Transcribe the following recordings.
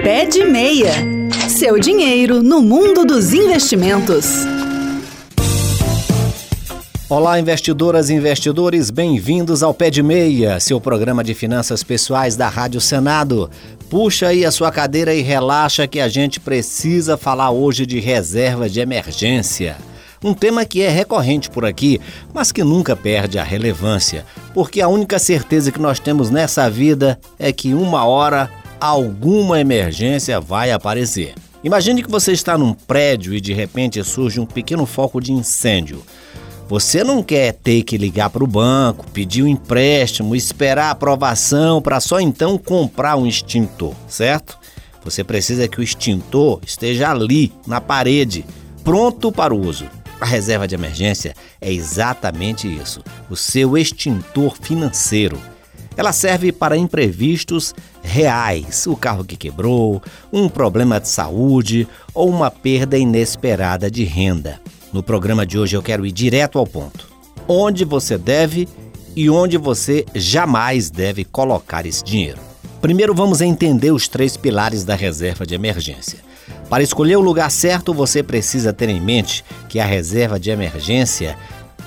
Pé de Meia. Seu dinheiro no mundo dos investimentos. Olá, investidoras e investidores, bem-vindos ao Pé de Meia, seu programa de finanças pessoais da Rádio Senado. Puxa aí a sua cadeira e relaxa que a gente precisa falar hoje de reserva de emergência. Um tema que é recorrente por aqui, mas que nunca perde a relevância, porque a única certeza que nós temos nessa vida é que uma hora alguma emergência vai aparecer. Imagine que você está num prédio e de repente surge um pequeno foco de incêndio. Você não quer ter que ligar para o banco, pedir um empréstimo, esperar a aprovação para só então comprar um extintor, certo? Você precisa que o extintor esteja ali, na parede, pronto para o uso. A reserva de emergência é exatamente isso, o seu extintor financeiro. Ela serve para imprevistos reais, o carro que quebrou, um problema de saúde ou uma perda inesperada de renda. No programa de hoje eu quero ir direto ao ponto. Onde você deve e onde você jamais deve colocar esse dinheiro. Primeiro vamos entender os 3 pilares da reserva de emergência. Para escolher o lugar certo, você precisa ter em mente que a reserva de emergência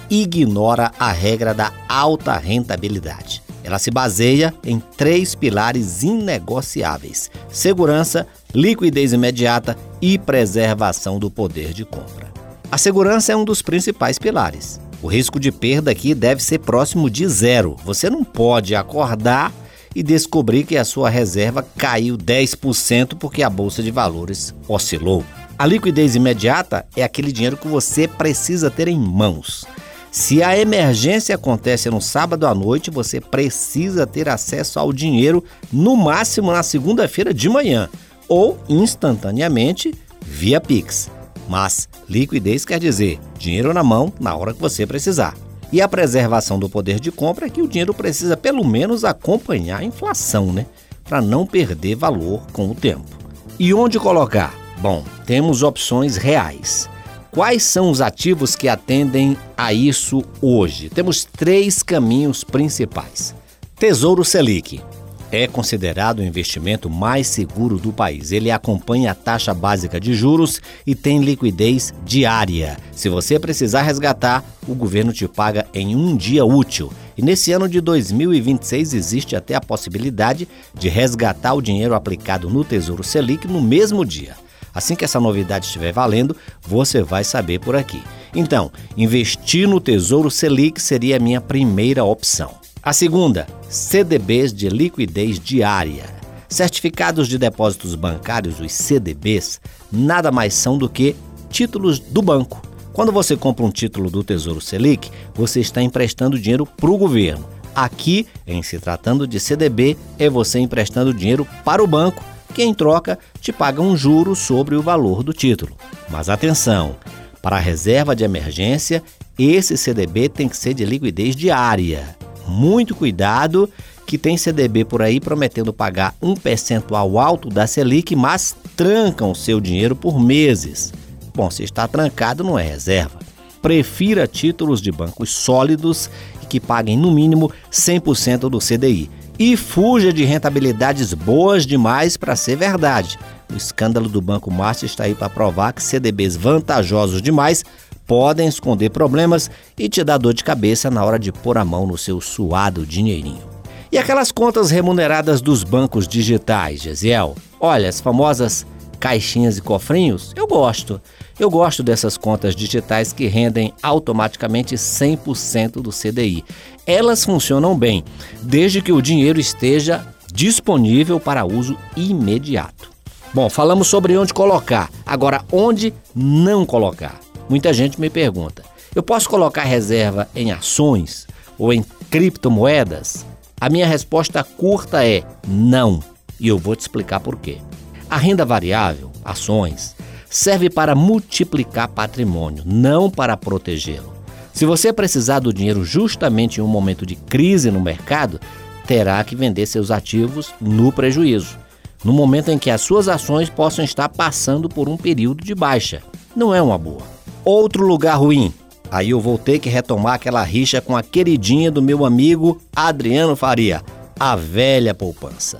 ignora a regra da alta rentabilidade. Ela se baseia em 3 pilares inegociáveis: segurança, liquidez imediata e preservação do poder de compra. A segurança é um dos principais pilares. O risco de perda aqui deve ser próximo de zero. Você não pode acordar e descobrir que a sua reserva caiu 10% porque a bolsa de valores oscilou. A liquidez imediata é aquele dinheiro que você precisa ter em mãos. Se a emergência acontece no sábado à noite, você precisa ter acesso ao dinheiro no máximo na segunda-feira de manhã ou instantaneamente via Pix. Mas liquidez quer dizer dinheiro na mão na hora que você precisar. E a preservação do poder de compra é que o dinheiro precisa pelo menos acompanhar a inflação, para não perder valor com o tempo. E onde colocar? Bom, temos opções reais. Quais são os ativos que atendem a isso hoje? Temos 3 caminhos principais. Tesouro Selic. É considerado o investimento mais seguro do país. Ele acompanha a taxa básica de juros e tem liquidez diária. Se você precisar resgatar, o governo te paga em um dia útil. E nesse ano de 2026 existe até a possibilidade de resgatar o dinheiro aplicado no Tesouro Selic no mesmo dia. Assim que essa novidade estiver valendo, você vai saber por aqui. Então, investir no Tesouro Selic seria a minha primeira opção. A segunda, CDBs de liquidez diária. Certificados de depósitos bancários, os CDBs, nada mais são do que títulos do banco. Quando você compra um título do Tesouro Selic, você está emprestando dinheiro para o governo. Aqui, em se tratando de CDB, é você emprestando dinheiro para o banco, que em troca te paga um juro sobre o valor do título. Mas atenção, para a reserva de emergência, esse CDB tem que ser de liquidez diária. Muito cuidado, que tem CDB por aí prometendo pagar um percentual alto da Selic, mas trancam o seu dinheiro por meses. Bom, se está trancado, não é reserva. Prefira títulos de bancos sólidos e que paguem no mínimo 100% do CDI. E fuja de rentabilidades boas demais para ser verdade. O escândalo do Banco Master está aí para provar que CDBs vantajosos demais podem esconder problemas e te dar dor de cabeça na hora de pôr a mão no seu suado dinheirinho. E aquelas contas remuneradas dos bancos digitais, Gesiel? Olha, as famosas caixinhas e cofrinhos, eu gosto. Eu gosto dessas contas digitais que rendem automaticamente 100% do CDI. Elas funcionam bem, desde que o dinheiro esteja disponível para uso imediato. Bom, falamos sobre onde colocar. Agora, onde não colocar? Muita gente me pergunta, eu posso colocar reserva em ações ou em criptomoedas? A minha resposta curta é não, e eu vou te explicar por quê. A renda variável, ações, serve para multiplicar patrimônio, não para protegê-lo. Se você precisar do dinheiro justamente em um momento de crise no mercado, terá que vender seus ativos no prejuízo, no momento em que as suas ações possam estar passando por um período de baixa. Não é uma boa. Outro lugar ruim, aí eu vou ter que retomar aquela rixa com a queridinha do meu amigo Adriano Faria, a velha poupança.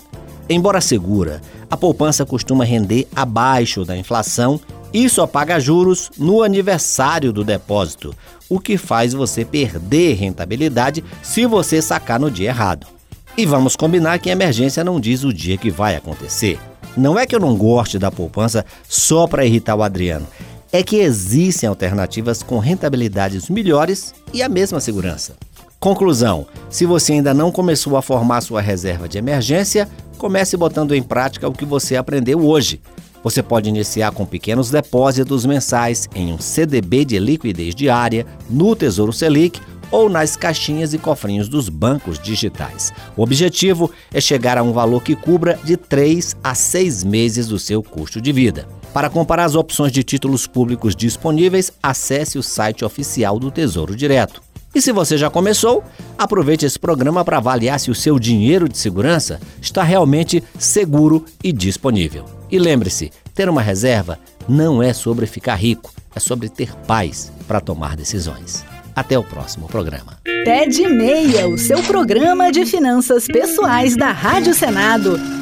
Embora segura, a poupança costuma render abaixo da inflação e só paga juros no aniversário do depósito, o que faz você perder rentabilidade se você sacar no dia errado. E vamos combinar que a emergência não diz o dia que vai acontecer. Não é que eu não goste da poupança só para irritar o Adriano. É que existem alternativas com rentabilidades melhores e a mesma segurança. Conclusão: se você ainda não começou a formar sua reserva de emergência, comece botando em prática o que você aprendeu hoje. Você pode iniciar com pequenos depósitos mensais em um CDB de liquidez diária, no Tesouro Selic ou nas caixinhas e cofrinhos dos bancos digitais. O objetivo é chegar a um valor que cubra de 3 a 6 meses do seu custo de vida. Para comparar as opções de títulos públicos disponíveis, acesse o site oficial do Tesouro Direto. E se você já começou, aproveite esse programa para avaliar se o seu dinheiro de segurança está realmente seguro e disponível. E lembre-se, ter uma reserva não é sobre ficar rico, é sobre ter paz para tomar decisões. Até o próximo programa. Pé de Meia, o seu programa de finanças pessoais da Rádio Senado.